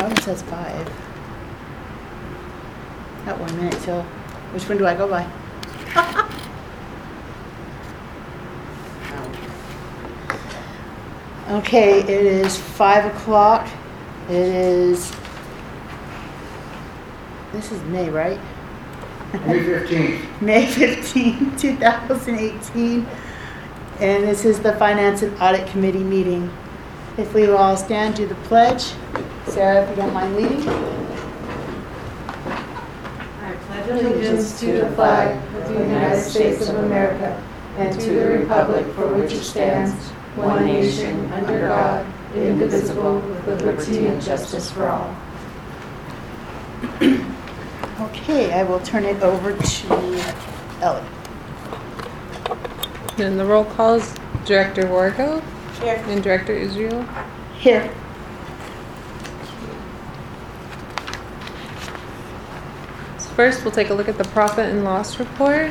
Oh, it says 5. Got 1 minute till. Which one do I go by? Okay, it is 5 o'clock. It is. This is May, right? May 15th. May 15, 2018. And this is the Finance and Audit Committee meeting. If we will all stand, do the pledge. Sarah, if you don't mind leading. I pledge allegiance to the flag of the United States of America and to the republic for which it stands, one nation, under God, indivisible, with liberty and justice for all. Okay, I will turn it over to Ellie. And the roll call is Director Wargo Here. and Director Israel. Here. So first, we'll take a look at the profit and loss report.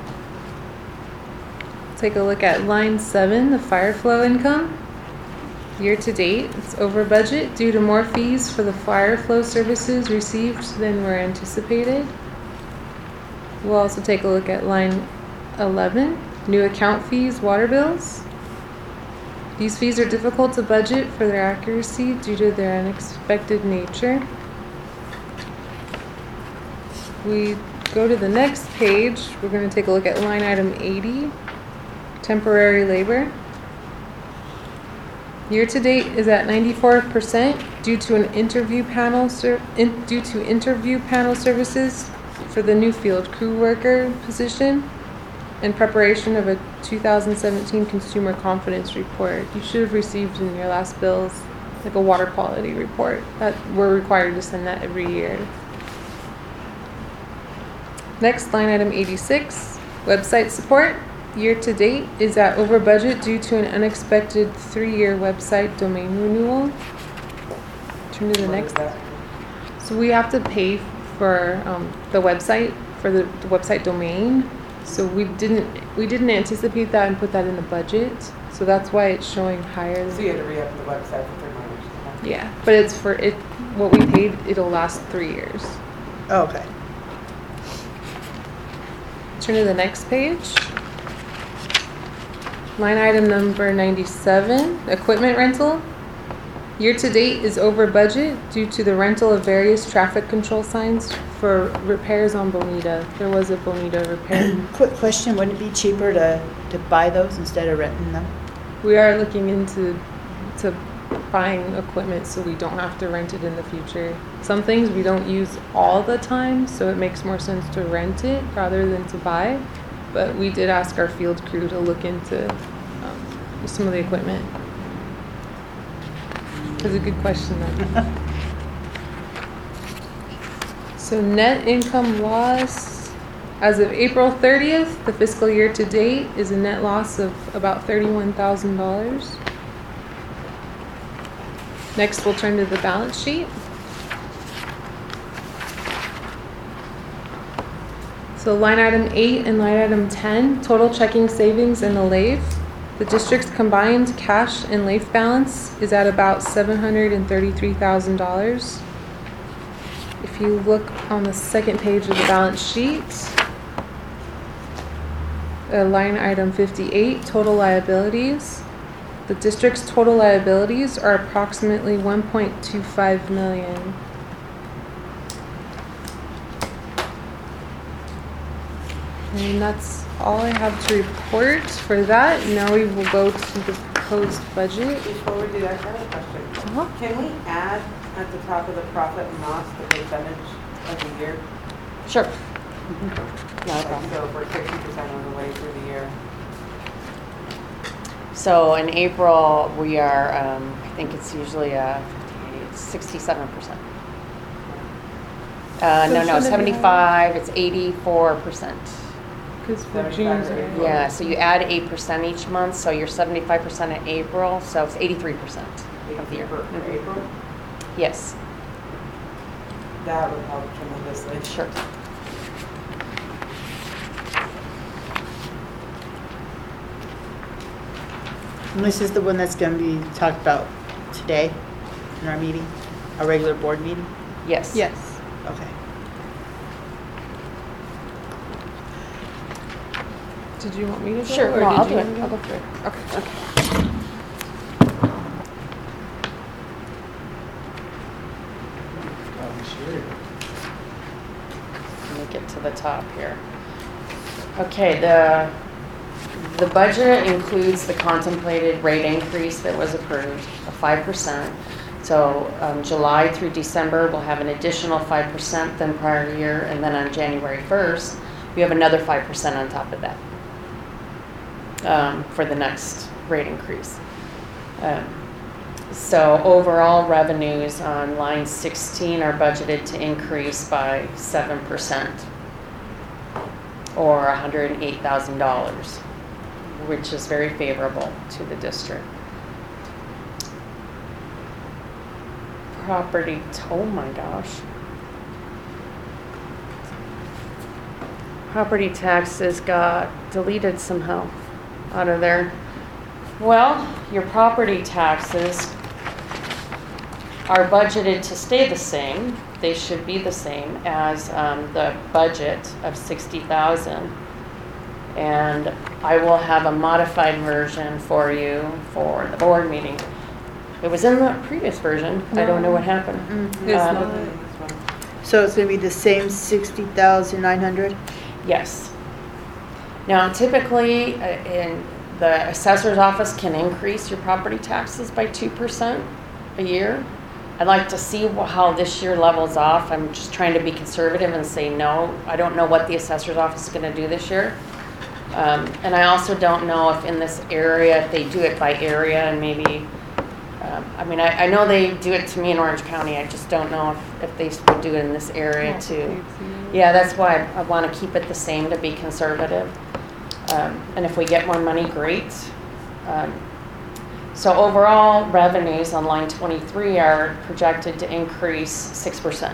Take a look at line 7, the fire flow income. Year to date, it's over budget due to more fees for the fire flow services received than were anticipated. We'll also take a look at line 11, new account fees, water bills. These fees are difficult to budget for their accuracy due to their unexpected nature. We go to the next page, we're going to take a look at line item 80, temporary labor. Year to date is at 94% due to an interview panel services for the new field crew worker position and preparation of a 2017 consumer confidence report. You should have received in your last bills like a water quality report that we're required to send that every year. Next, line item 86, website support. Year to date is at over budget due to an unexpected 3-year website domain renewal. Turn to the next. So we have to pay for the website for the website domain. So we didn't anticipate that and put that in the budget. So that's why it's showing higher. So you had to re-up the website for 3 months. Yeah, but it's for it. What we paid, it'll last 3 years. Oh, okay. Turn to the next page. Line item number 97, equipment rental. Year to date is over budget due to the rental of various traffic control signs for repairs on Bonita. There was a Bonita repair. Quick question, wouldn't it be cheaper to buy those instead of renting them? We are looking into buying equipment so we don't have to rent it in the future. Some things we don't use all the time, so it makes more sense to rent it rather than to buy. But we did ask our field crew to look into some of the equipment. That's a good question though. So net income loss as of April 30th, the fiscal year to date is a net loss of about $31,000. Next, we'll turn to the balance sheet. So line item 8 and line item 10, total checking savings in the LAIF. The district's combined cash and LAIF balance is at about $733,000. If you look on the second page of the balance sheet, line item 58, total liabilities. The district's total liabilities are approximately $1.25 million. And that's all I have to report for that. Now we will go to the proposed budget. Before we do that, I have a question. Uh-huh. Can we add at the top of the profit and loss the percentage of the year? Sure. So if we're 60% on the way through the year. So in April, we are, I think it's usually 67%. No, it's 75, it's 84%. Because for June's already. Yeah, so you add 8% each month, so you're 75% in April, so it's 83% of the year. For April? Yes, That would help tremendously. sure. And this is the one that's going to be talked about today in our meeting. a regular board meeting? Yes. Yes. Okay. Did you want me to go? Sure, or no, did I'll you do it. wanna I'll go through it. Okay. Let me get to the top here. Okay, the budget includes the contemplated rate increase that was approved, of 5%. So July through December, we'll have an additional 5% than prior year, and then on January 1st, we have another 5% on top of that for the next rate increase. So overall revenues on line 16 are budgeted to increase by 7%, or $108,000, which is very favorable to the district. Property, oh my gosh. Property taxes got deleted somehow out of there. Well, your property taxes are budgeted to stay the same. They should be the same as the budget of 60,000. And I will have a modified version for you for the board meeting. It was in the previous version. I don't know what happened. It's Um, not. So it's gonna be the same 60,900? Yes. Now, typically, in the assessor's office can increase your property taxes by 2% a year. I'd like to see how this year levels off. I'm just trying to be conservative and say no. I don't know what the assessor's office is going to do this year. And I also don't know if in this area, if they do it by area and maybe, I know they do it to me in Orange County. I just don't know if they would do it in this area too. Yeah, that's why I want to keep it the same to be conservative. And if we get more money, great. So overall revenues on line 23 are projected to increase 6%.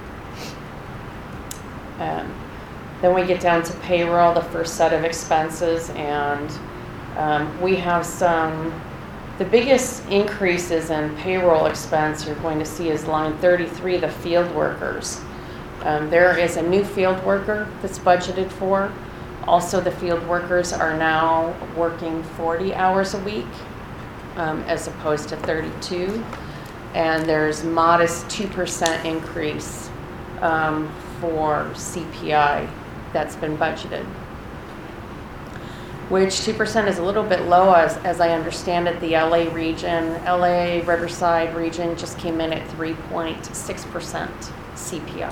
Then we get down to payroll, the first set of expenses, and we have the biggest increases in payroll expense you're going to see is line 33, the field workers. There is a new field worker that's budgeted for. Also, the field workers are now working 40 hours a week as opposed to 32. And there's modest 2% increase for CPI that's been budgeted. Which 2% is a little bit low as I understand it. The LA region, LA Riverside region just came in at 3.6% CPI.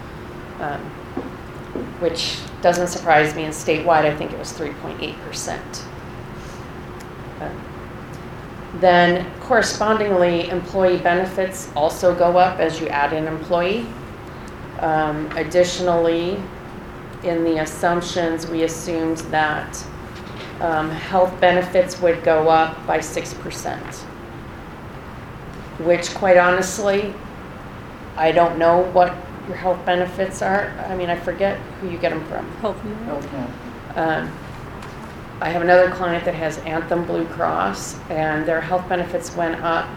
Which doesn't surprise me, and statewide I think it was 3.8%. Then correspondingly, employee benefits also go up as you add an employee. Additionally, in the assumptions, we assumed that health benefits would go up by 6%, which quite honestly, I don't know what your health benefits are. I forget who you get them from. I have another client that has Anthem Blue Cross, and their health benefits went up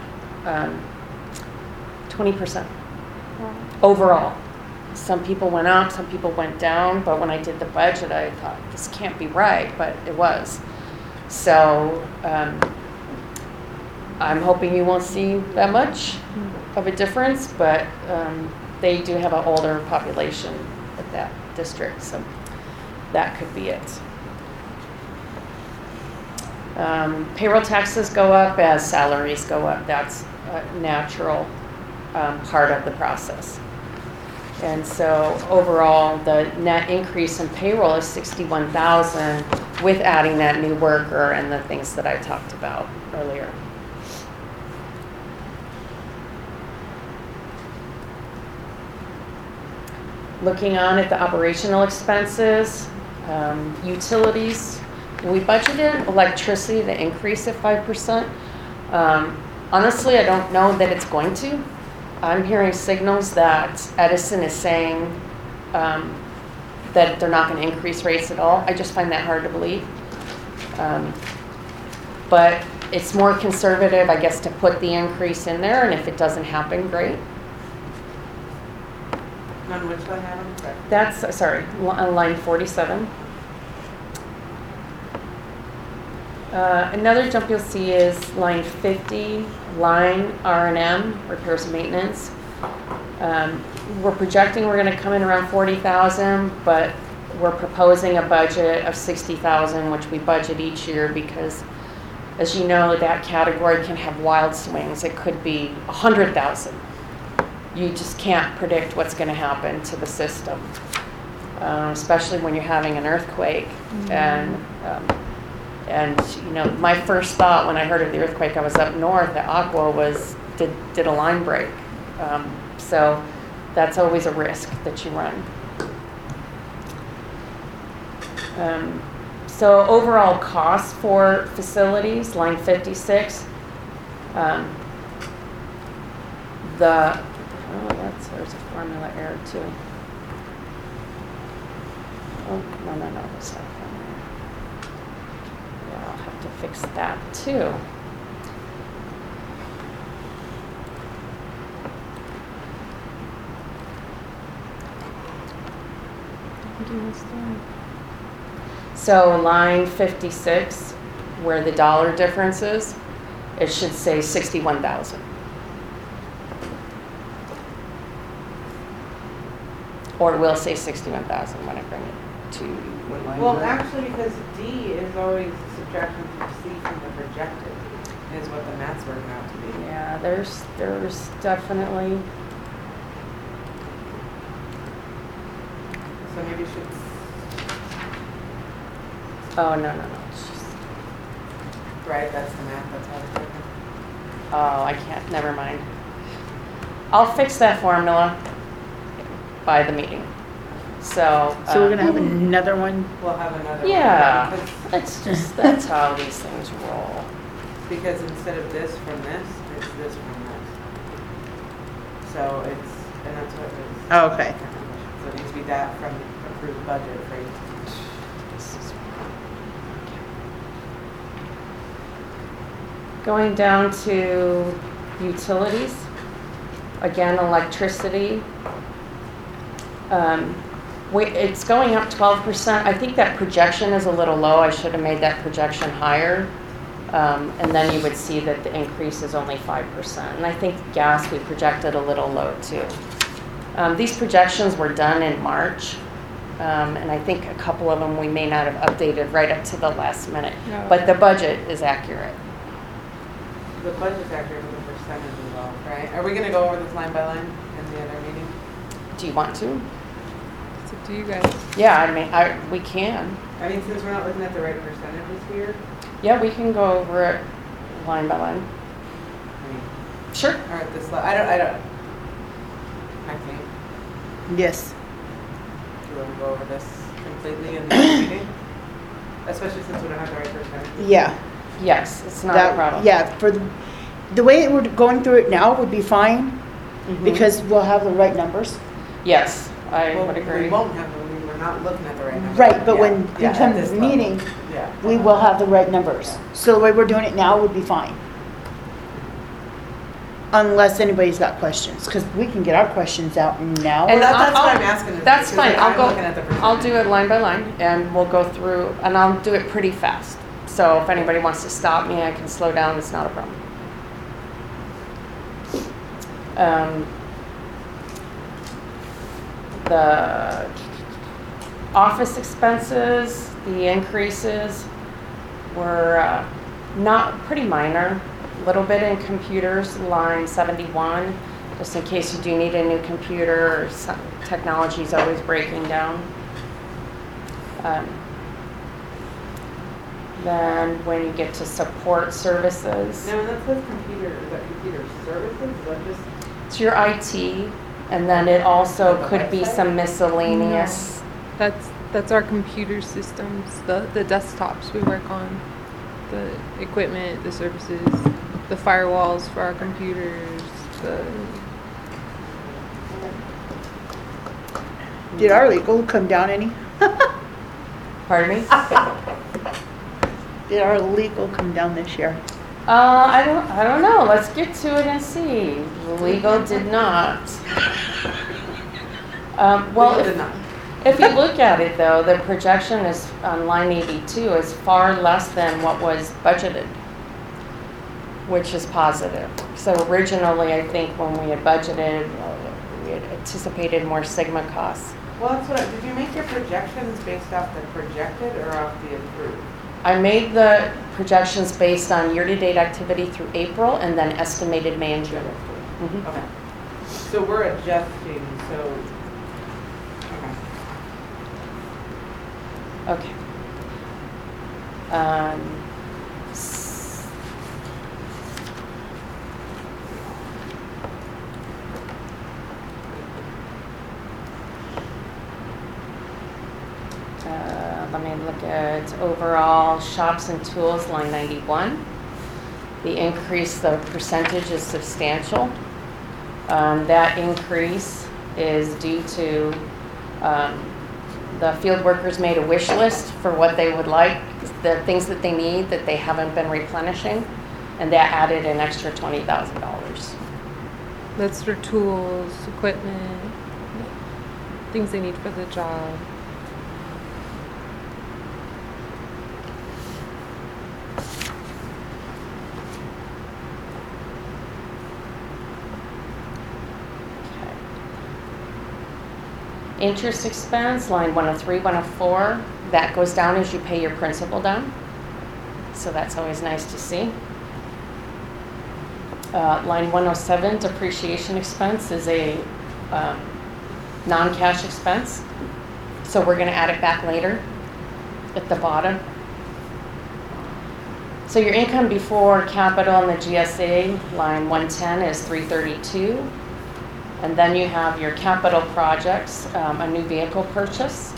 20% overall. Some people went up, some people went down, but when I did the budget, I thought, this can't be right, but it was. So I'm hoping you won't see that much of a difference, but they do have an older population at that district, so that could be it. Payroll taxes go up as salaries go up. That's a natural part of the process. And so overall, the net increase in payroll is $61,000 with adding that new worker and the things that I talked about earlier. Looking on at the operational expenses, utilities, we budgeted electricity to increase at 5%. Honestly, I don't know that it's going to. I'm hearing signals that Edison is saying that they're not going to increase rates at all. I just find that hard to believe. But it's more conservative, I guess, to put the increase in there, and if it doesn't happen, great. On which line item? Sorry. That's, sorry, on line 47. Another jump you'll see is line 50, line R&M, repairs and maintenance. We're projecting we're going to come in around 40,000, but we're proposing a budget of 60,000, which we budget each year because, as you know, that category can have wild swings. It could be 100,000. You just can't predict what's going to happen to the system, especially when you're having an earthquake. And you know, my first thought when I heard of the earthquake, I was up north at Aqua, was did a line break. So that's always a risk that you run. So overall cost for facilities, line 56. There's a formula error too. Oh, no, that's not a formula. Yeah, I'll have to fix that too. So line 56, where the dollar difference is, it should say 61,000. Or it will say 61,000 when I bring it to What line Well, is that? actually, because D is always subtraction from C from the projected, is what the math's working out to be. Yeah, there's definitely, So maybe you should, oh, no. It's just, right, that's the math, that's how it's working. oh, I can't, never mind. I'll fix that formula by the meeting. So. So we're gonna have another one. We'll have another one. Yeah, because- that's how these things roll. Because instead of this from this, it's this from this. So it's, and that's what it is. Oh, okay. So it needs to be that from approved budget for each. Going down to utilities, again, electricity. It's going up 12%. I think that projection is a little low. I should have made that projection higher. And then you would see that the increase is only 5%. And I think gas we projected a little low too. These projections were done in March. And I think a couple of them we may not have updated right up to the last minute. No. But the budget is accurate. The budget's accurate with the percentage as well, right? Are we gonna go over this line by line in the other meeting? Do you want to? It's up to you guys. Yeah, I mean, we can. I mean, since we're not looking at the right percentages here, Yeah, we can go over it line by line. I mean, Sure. or at this level, I think, Yes. do you wanna go over this completely in the meeting? Especially since we don't have the right percentages. Yeah. Yes, it's not a That, problem. yeah, for the way we're going through it now would be fine Mhm. because we'll have the right numbers. Yes, I Well, would agree. We won't have, we're not looking at the right numbers. Right, but Yeah, when we yeah, come at to this the level. meeting, Yeah. we will have the right numbers. So the way we're doing it now would be fine. Unless anybody's got questions, because we can get our questions out now. And Well, that's what I'll- I'm asking. is That's because fine. I'm looking at the I'll do percentages. it line by line and we'll go through, and I'll do it pretty fast. So if anybody wants to stop me, I can slow down. It's not a problem. The office expenses, the increases were not pretty minor. A little bit in computers, line 71, just in case you do need a new computer or some technology is always breaking down. Then when you get to support services, No, that says computer, is that computer services, is that just? it's your IT, and then it also could be some miscellaneous. That's our computer systems, the desktops we work on, the equipment, the services, the firewalls for our computers, the Did our legal come down any? Pardon me? Did our legal come down this year? I don't know. Let's get to it and see. Legal did not. Well, We did not. if you look at it though, the projection is on line 82 is far less than what was budgeted, which is positive. So originally, I think when we had budgeted, we had anticipated more Sigma costs. Well, that's what, did you make your projections based off the projected or off the approved? I made the projections based on year-to-date activity through April and then estimated May and June. Mhm. Okay. So we're adjusting, so, okay. Okay. S- Let me look at overall shops and tools, line 91. The increase, the percentage is substantial. That increase is due to the field workers made a wish list for what they would like, the things that they need that they haven't been replenishing, and that added an extra $20,000. That's for tools, equipment, things they need for the job. Interest expense, line 103, 104, that goes down as you pay your principal down. So that's always nice to see. Line 107, depreciation expense is a non-cash expense. So we're going to add it back later at the bottom. So your income before capital and the GSA, line 110 is 332. And then you have your capital projects, a new vehicle purchase.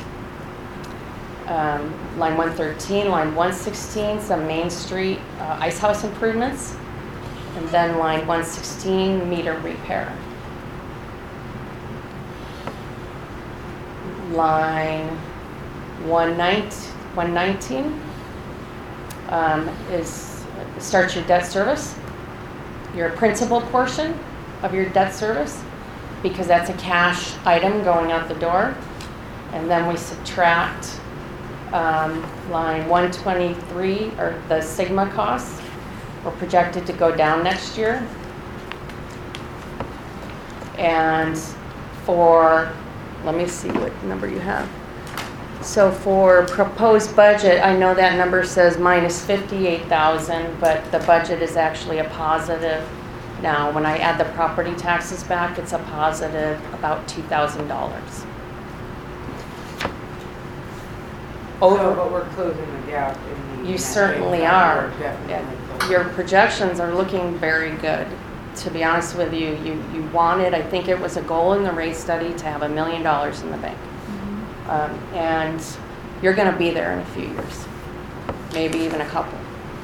Line 113, line 116, some Main Street ice house improvements. And then line 116, meter repair. Line 119 starts your debt service, your principal portion of your debt service, because that's a cash item going out the door. And then we subtract line 123, or the Sigma costs, are projected to go down next year. And for, let me see what number you have. So for proposed budget, I know that number says minus 58,000, but the budget is actually a positive. Now, when I add the property taxes back, it's a positive about $2,000. So, but we're closing the gap in the. You net certainly income. are. We're definitely closing. Your projections are looking very good. To be honest with you, you wanted, I think it was a goal in the rate study to have $1 million in the bank. And you're going to be there in a few years, maybe even a couple.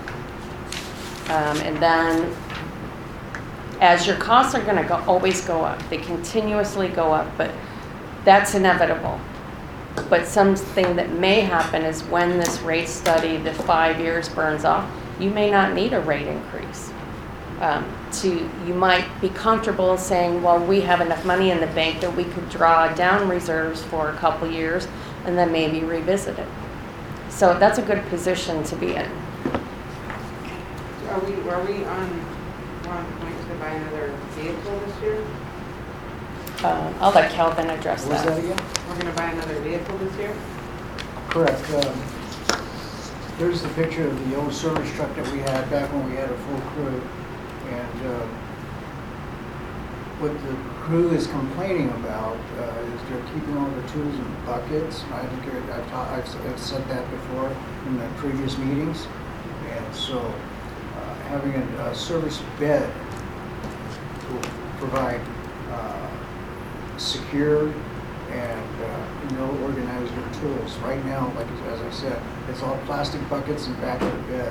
And then as your costs are going to always go up, they continuously go up, but that's inevitable. But something that may happen is when this rate study, the 5 years burns off, you may not need a rate increase. You might be comfortable saying, well, we have enough money in the bank that we could draw down reserves for a couple years and then maybe revisit it. So that's a good position to be in. Are we on point to buy another vehicle this year? I'll let Calvin address What was that. that again? We're gonna buy another vehicle this year? Correct. There's the picture of the old service truck that we had back when we had a full crew. And what the crew is complaining about is they're keeping all the tools in buckets. I think I've said that before in the previous meetings. And so having a service bed will provide secure and organize your tools. Right now, like as I said, it's all plastic buckets in the back of the bed.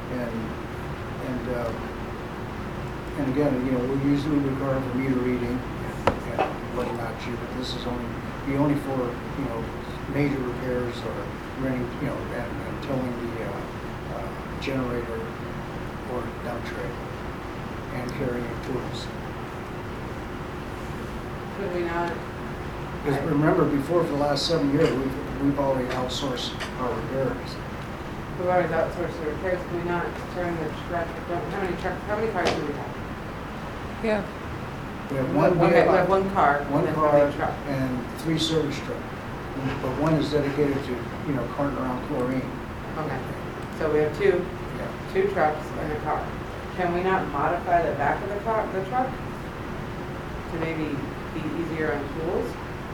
And again, we usually require for meter reading and whatnot, but this is only for major repairs or running, and towing the generator or dump trailer and carrying tools. Could we not Because remember, before, for the last 7 years, we've already outsourced our repairs. We've already outsourced the repairs, can we not turn the truck, how many cars do we have? Yeah. We have We one, have one car, and one then how car many trucks? and 3 service trucks. But one is dedicated to, carting around chlorine. Okay, so we have two Yeah. trucks and a car. Can we not modify the back of the truck to maybe be easier on tools?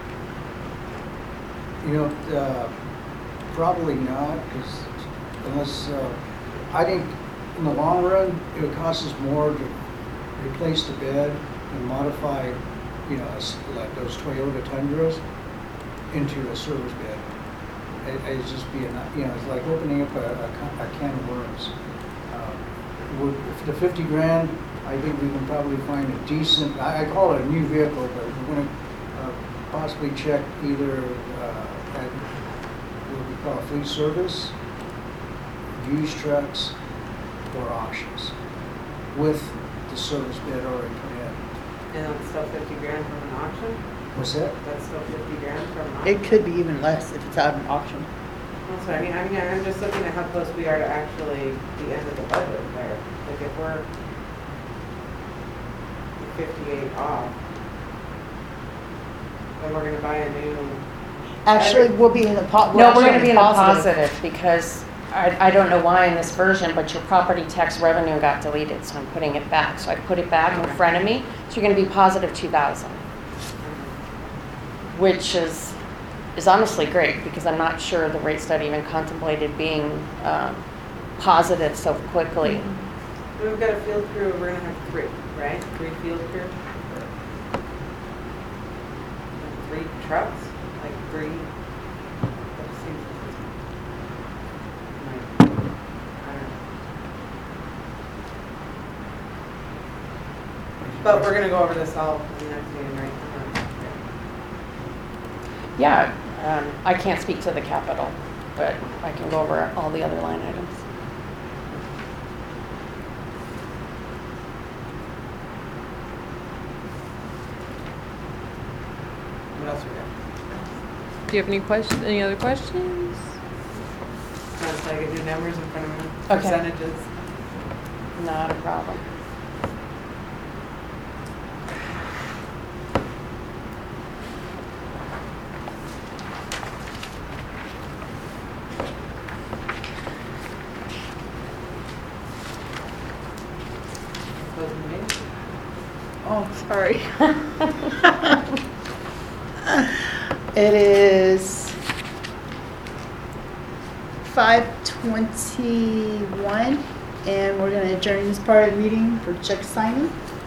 Probably not, because unless, I think in the long run, it would cost us more to replace the bed and modify, like those Toyota Tundras into a service bed. It'd just be, it's like opening up a can of worms. For the 50 grand, I think we can probably find a decent, I call it a new vehicle, but we're going to possibly check either at what we call fleet service, used trucks, or auctions with the service bed already put in. And that's still 50 grand from an auction? What's that? That's still 50 grand from an auction? It could be even less if it's out of an auction. Also, I'm just looking at how close we are to actually the end of the budget there. Like if we're 58 off, then we're gonna buy a new, Actually, we'll be in the No, we're gonna be in the positive because I don't know why in this version, but your property tax revenue got deleted, so I'm putting it back. So I put it back in Okay. front of me, so you're gonna be positive 2,000, which is honestly great because I'm not sure the rate study even contemplated being positive so quickly. we've got a field crew, we're gonna have 3, right? 3 field crew? 3 trucks, like 3. That seems like, I don't know. But we're gonna go over this all in the next meeting, right? Yeah, I can't speak to the capital, but I can go over all the other line items. What else we got? Do you have any other questions? Sounds like I do numbers in front of me, Okay. percentages. Not a problem. Closing the meeting. Oh, sorry. It is 5:21, and we're going to adjourn this part of the meeting for check signing.